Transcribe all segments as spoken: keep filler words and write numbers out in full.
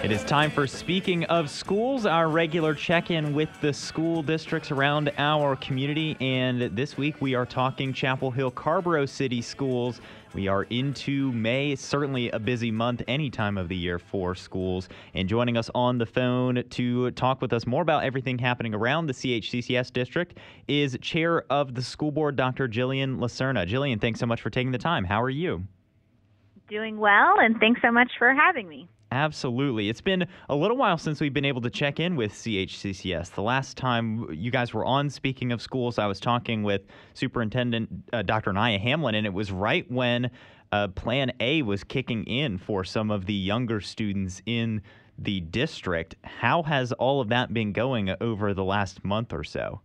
It is time for Speaking of Schools, our regular check-in with the school districts around our community. And this week we are talking Chapel Hill Carrboro City Schools. We are into May. It's certainly a busy month any time of the year for schools. And joining us on the phone to talk with us more about everything happening around the C H C C S district is Chair of the School Board, Doctor Jillian Lacerna. Jillian, thanks so much for taking the time. How are you? Doing well, and thanks so much for having me. Absolutely. It's been a little while since we've been able to check in with C H C C S. The last time you guys were on Speaking of Schools, I was talking with Superintendent uh, Doctor Nia Hamlin, and it was right when uh, Plan A was kicking in for some of the younger students in the district. How has all of that been going over the last month or so?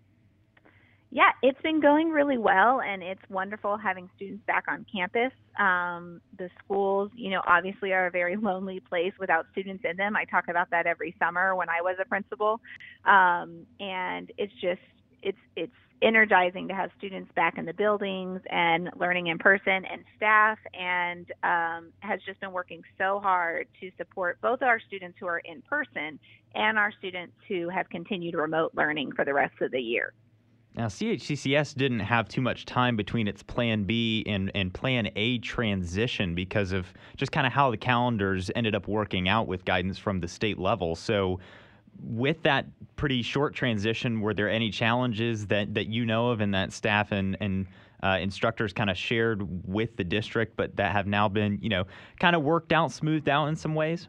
Yeah, it's been going really well, and it's wonderful having students back on campus. Um, the schools, you know, obviously are a very lonely place without students in them. I talk about that every summer when I was a principal, um, and it's just it's it's energizing to have students back in the buildings and learning in person, and staff and um, has just been working so hard to support both our students who are in person and our students who have continued remote learning for the rest of the year. Now, C H C C S didn't have too much time between its Plan B and, and Plan A transition because of just kind of how the calendars ended up working out with guidance from the state level. So with that pretty short transition, were there any challenges that, that you know of and that staff and, and uh, instructors kind of shared with the district, but that have now been, you know, kind of worked out, smoothed out in some ways?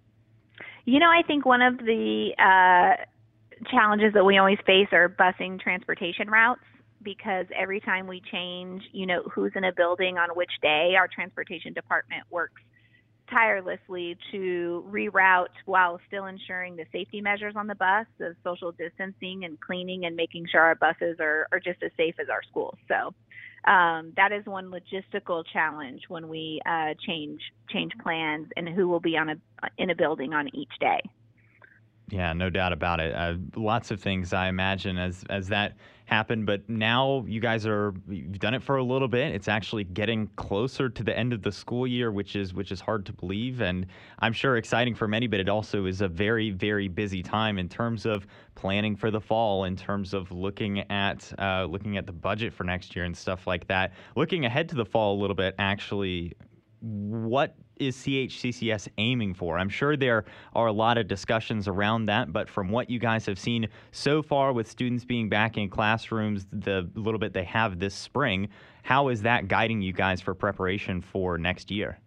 You know, I think one of the uh, challenges that we always face are busing transportation routes, because every time we change, you know, who's in a building on which day, our transportation department works tirelessly to reroute while still ensuring the safety measures on the bus, the social distancing and cleaning and making sure our buses are, are just as safe as our schools. So um, that is one logistical challenge when we uh, change change plans and who will be on a in a building on each day. Yeah, no doubt about it. Uh, lots of things, I imagine, as as that happened. But now you guys are, you've done it for a little bit. It's actually getting closer to the end of the school year, which is which is hard to believe. And I'm sure exciting for many, but it also is a very, very busy time in terms of planning for the fall, in terms of looking at uh, looking at the budget for next year and stuff like that. Looking ahead to the fall a little bit, actually, what is C H C C S aiming for? I'm sure there are a lot of discussions around that, but from what you guys have seen so far with students being back in classrooms, the little bit they have this spring, how is that guiding you guys for preparation for next year?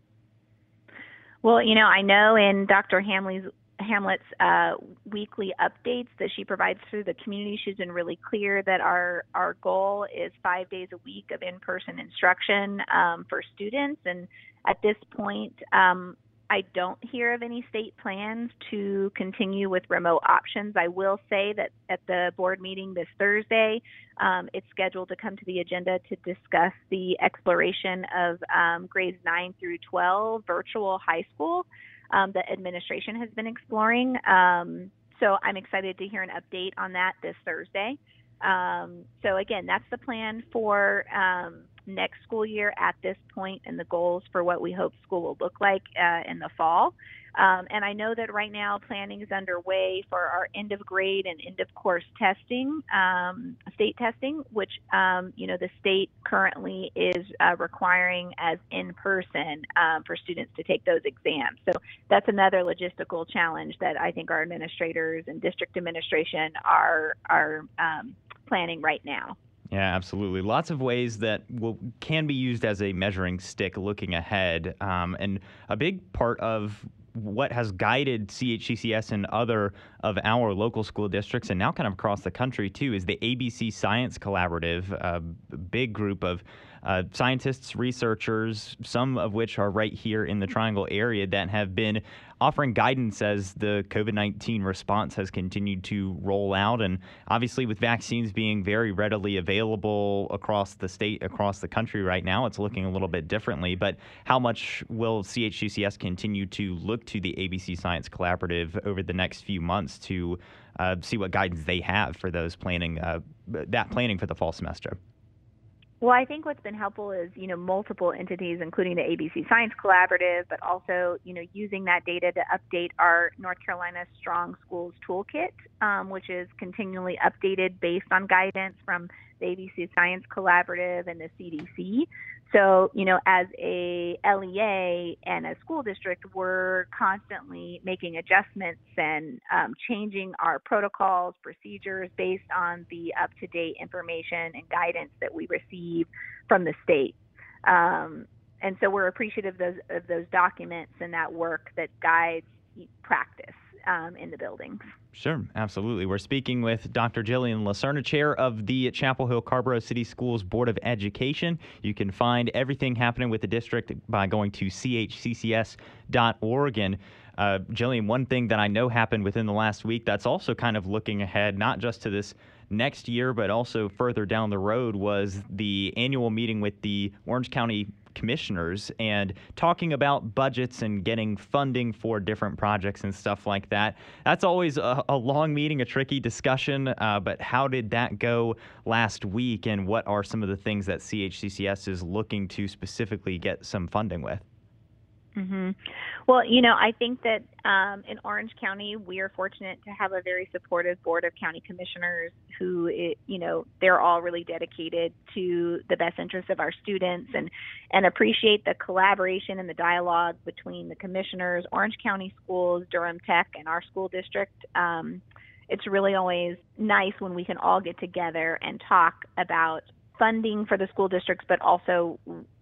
Well, you know, I know in Doctor Hamley's Hamlet's uh, weekly updates that she provides through the community, she's been really clear that our, our goal is five days a week of in-person instruction um, for students. And at this point, um, I don't hear of any state plans to continue with remote options. I will say that at the board meeting this Thursday, um, it's scheduled to come to the agenda to discuss the exploration of um, grades nine through twelve virtual high school. Um, the administration has been exploring. Um, so I'm excited to hear an update on that this Thursday. Um, so again, that's the plan for um, next school year at this point, and the goals for what we hope school will look like uh, in the fall. Um, and I know that right now planning is underway for our end of grade and end of course testing, um, state testing, which, um, you know, the state currently is uh, requiring as in person um, for students to take those exams. So that's another logistical challenge that I think our administrators and district administration are, are um, planning right now. Yeah, absolutely. Lots of ways that will can be used as a measuring stick looking ahead. Um, and a big part of what has guided C H C C S and other of our local school districts, and now kind of across the country too, is the A B C Science Collaborative, a big group of uh, scientists, researchers, some of which are right here in the Triangle area, that have been offering guidance as the COVID nineteen response has continued to roll out. And obviously with vaccines being very readily available across the state, across the country right now, it's looking a little bit differently. But how much will C H C C S continue to look to the A B C Science Collaborative over the next few months to uh, see what guidance they have for those planning, uh, that planning for the fall semester? Well, I think what's been helpful is, you know, multiple entities, including the A B C Science Collaborative, but also, you know, using that data to update our North Carolina Strong Schools Toolkit, um, which is continually updated based on guidance from the A B C Science Collaborative and the C D C. So, you know, as a L E A and a school district, we're constantly making adjustments and um, changing our protocols, procedures based on the up-to-date information and guidance that we receive from the state. Um, and so we're appreciative of those, of those documents and that work that guides practice um, in the buildings. Sure, absolutely. We're speaking with Doctor Jillian Lacerna, chair of the Chapel Hill Carrboro City Schools Board of Education. You can find everything happening with the district by going to c h c c s dot org. And uh, Jillian, one thing that I know happened within the last week that's also kind of looking ahead, not just to this next year, but also further down the road, was the annual meeting with the Orange County commissioners and talking about budgets and getting funding for different projects and stuff like that. That's always a, a long meeting, a tricky discussion, uh, but how did that go last week, and what are some of the things that C H C C S is looking to specifically get some funding with? Mm-hmm. Well, you know, I think that um, in Orange County, we are fortunate to have a very supportive board of county commissioners who, it, you know, they're all really dedicated to the best interests of our students and, and appreciate the collaboration and the dialogue between the commissioners, Orange County Schools, Durham Tech, and our school district. Um, it's really always nice when we can all get together and talk about funding for the school districts, but also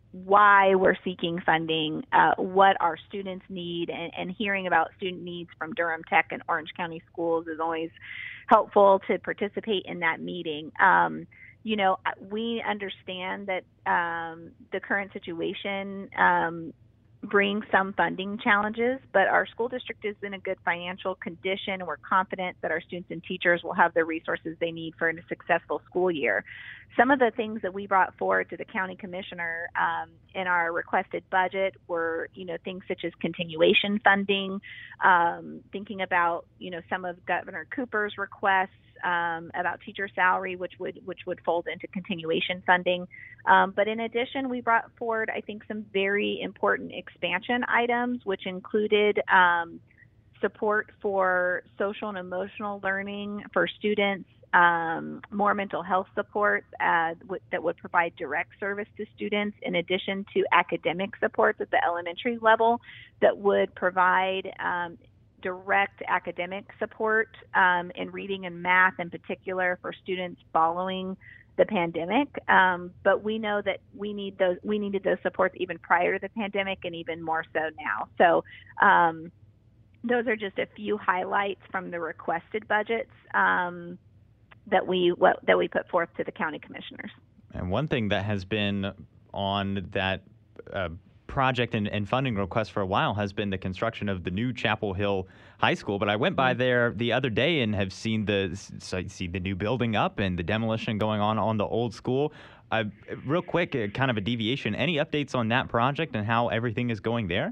why we're seeking funding, uh, what our students need, and, and hearing about student needs from Durham Tech and Orange County Schools is always helpful to participate in that meeting. Um, you know, we understand that um, the current situation um, brings some funding challenges, but our school district is in a good financial condition. We're confident that our students and teachers will have the resources they need for a successful school year. Some of the things that we brought forward to the county commissioner um, in our requested budget were, you know, things such as continuation funding, um, thinking about, you know, some of Governor Cooper's requests um, about teacher salary, which would which would fold into continuation funding. Um, but in addition, we brought forward, I think, some very important expansion items, which included um, support for social and emotional learning for students, um, more mental health support uh, w- that would provide direct service to students, in addition to academic supports at the elementary level that would provide um, direct academic support um, in reading and math in particular for students following the pandemic. Um, but we know that we need those, we needed those supports even prior to the pandemic, and even more so now. So um, those are just a few highlights from the requested budgets um, that we what, that we put forth to the county commissioners. And one thing that has been on that uh, project and, and funding request for a while has been the construction of the new Chapel Hill High School. But I went by there the other day and have seen the so see the new building up and the demolition going on on the old school. Uh, real quick, uh, kind of a deviation. Any updates on that project and how everything is going there?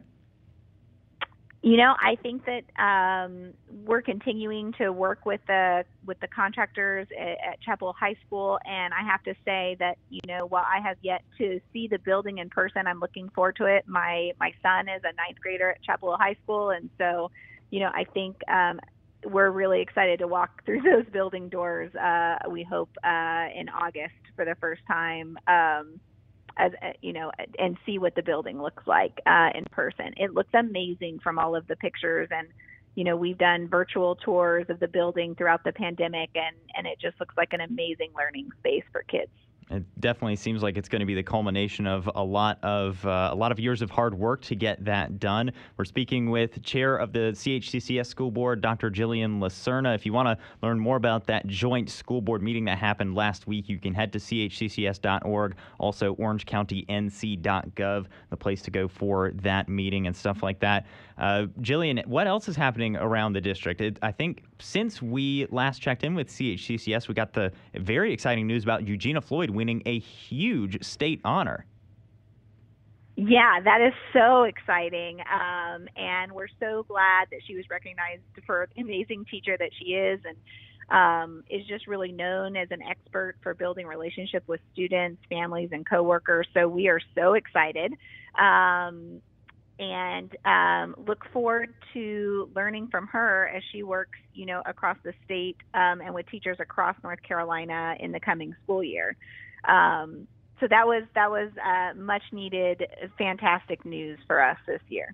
You know, I think that um, we're continuing to work with the with the contractors at, at Chapel High School, and I have to say that, you know, while I have yet to see the building in person, I'm looking forward to it. My my son is a ninth grader at Chapel High School, and so, you know, I think um, we're really excited to walk through those building doors. Uh, we hope uh, in August for the first time. Um, As, you know, and see what the building looks like uh, in person. It looks amazing from all of the pictures, and, you know, we've done virtual tours of the building throughout the pandemic, and, and it just looks like an amazing learning space for kids. It definitely seems like it's going to be the culmination of a lot of uh, a lot of years of hard work to get that done. We're speaking with Chair of the C H C C S School Board, Doctor Jillian Lacerna. If you want to learn more about that joint school board meeting that happened last week, you can head to c h c c s dot org, also orange county n c dot gov, the place to go for that meeting and stuff like that. Uh, Jillian, what else is happening around the district? It, I think since we last checked in with C H C C S, we got the very exciting news about Eugenia Floyd winning a huge state honor. Yeah, that is so exciting. Um, and we're so glad that she was recognized for the amazing teacher that she is. And um, is just really known as an expert for building relationship with students, families, and coworkers. So we are so excited. Um, and um, look forward to learning from her as she works, you know, across the state um, and with teachers across North Carolina in the coming school year. Um, so that was that was uh, much needed, fantastic news for us this year.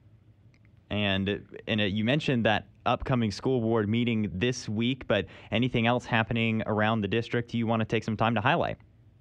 And and uh, you mentioned that upcoming school board meeting this week, but anything else happening around the district you want to take some time to highlight?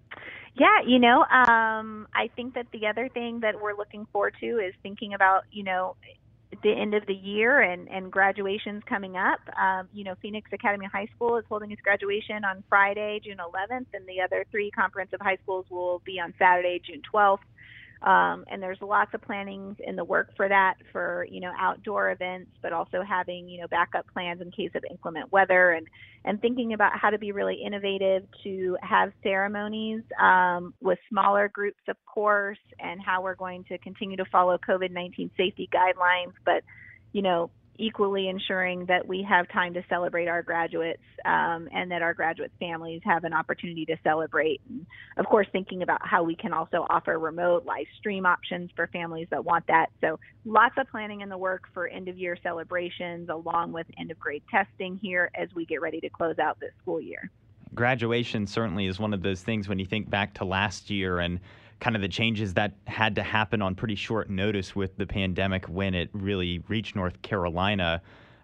Yeah, you know, um, I think that the other thing that we're looking forward to is thinking about, you know, the end of the year and, and graduations coming up. Um, you know, Phoenix Academy High School is holding its graduation on Friday, June eleventh, and the other three comprehensive high schools will be on Saturday, June twelfth. Um, and there's lots of plannings in the work for that, for, you know, outdoor events, but also having, you know, backup plans in case of inclement weather, and, and thinking about how to be really innovative to have ceremonies um, with smaller groups, of course, and how we're going to continue to follow COVID nineteen safety guidelines, but, you know, equally ensuring that we have time to celebrate our graduates um, and that our graduates' families have an opportunity to celebrate. And of course, thinking about how we can also offer remote live stream options for families that want that. So lots of planning in the work for end of year celebrations, along with end of grade testing here as we get ready to close out this school year. Graduation certainly is one of those things when you think back to last year and kind of the changes that had to happen on pretty short notice with the pandemic when it really reached North Carolina.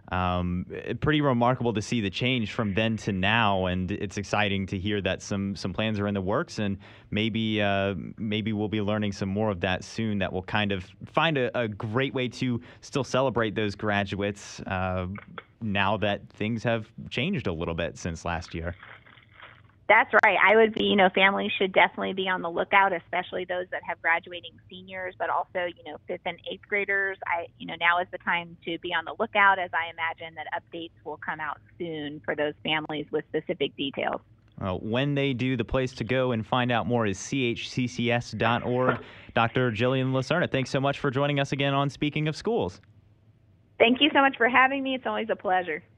Um, pretty remarkable to see the change from then to now, and it's exciting to hear that some some plans are in the works, and maybe uh, maybe we'll be learning some more of that soon. That will kind of find a, a great way to still celebrate those graduates uh, now that things have changed a little bit since last year. That's right. I would be, you know, families should definitely be on the lookout, especially those that have graduating seniors, but also, you know, fifth and eighth graders. I, you know, now is the time to be on the lookout, as I imagine that updates will come out soon for those families with specific details. Well, when they do, the place to go and find out more is C H C C S dot org. Doctor Jillian Lacerna, thanks so much for joining us again on Speaking of Schools. Thank you so much for having me. It's always a pleasure.